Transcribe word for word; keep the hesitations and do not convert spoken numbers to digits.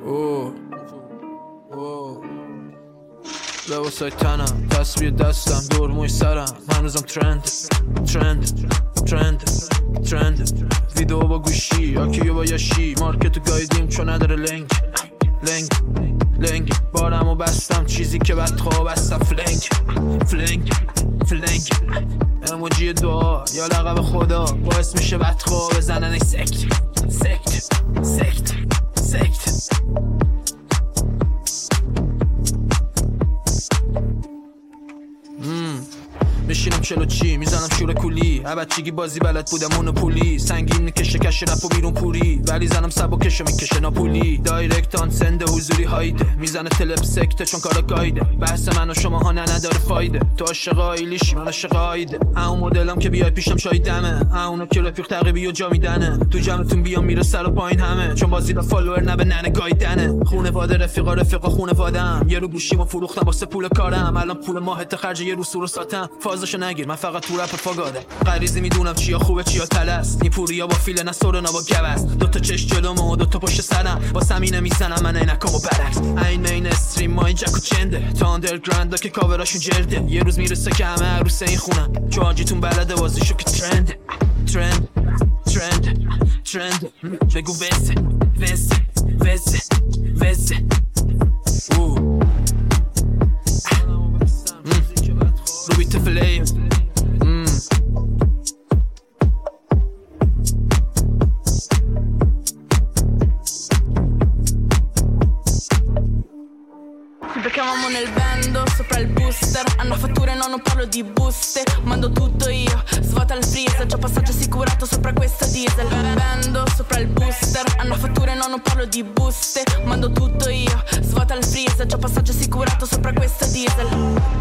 اوه اوه لباسای تنم تصویر دستم دور موی سرم هنوزم ترند ترند ترند ترند ویدیو با گوشی یاکیو با یاشی مارکتو گایدیم چون نداره لنگ لنگ لنگ بارمو بستم چیزی که بعد خواه بستم فلنگ فلنگ فلنگ اموجی دعا یا لقب خدا باعث میشه بدخواه بزنن ای سکت سکت سکت سکت میشینم چلو چی میزنم شور کولی بچگی بازی بلد بودم اونو پولی سنگین میکشه کش رپ و بیرون پوری ولی زنم سب و کشو میکشه ناپولی دایرکت آن سنده حضوری هایده میزنه تلپ سکته چون کارا گایده بحث من و شما ها نداره فایده تو عاشق آیلیشی من عاشق آیده اون مدلم که بیای پیشم چای دمه اونو که رفیق تقریبی و جا میدنه تو جمعتون بیام میره سر و پایین همه چون بازی دا فالوور نه به ننه گایدنه خونواده رفیقا رفیقا خونواده‌ام یه رو گوشیمو فروختم واسه پول کارم الان پول ماهت خرج یه رو سورو ساتم فازشو نگیر من فقط تو رپ فاگادم غریزی میدونم چیا خوبه چیا تلست نی پوریا با فیل نسور نا با گوست دو تا چش جلوم و دو تا پشت سرم با سمینه میزنم من عینکامو برعکس این مین استریم مای جک و چنده تا اندرگراند که کاوراشون جلده یه روز میرسه که همه عروس این خونم چون حاجیتون بلده بازیشو که ترند ترند ترند ترند بگو وزه وزه وزه وزه اوه روبی تفلیم Beccavamo nel vendo, sopra il booster. Hanno fatture, no, non parlo di buste. Mando tutto io, svuota il freezer. C'ho passaggio assicurato sopra questa diesel. Vendo, sopra il booster. Hanno fatture, no, non parlo di buste. Mando tutto io, svuota il freezer. C'ho passaggio assicurato sopra questa diesel.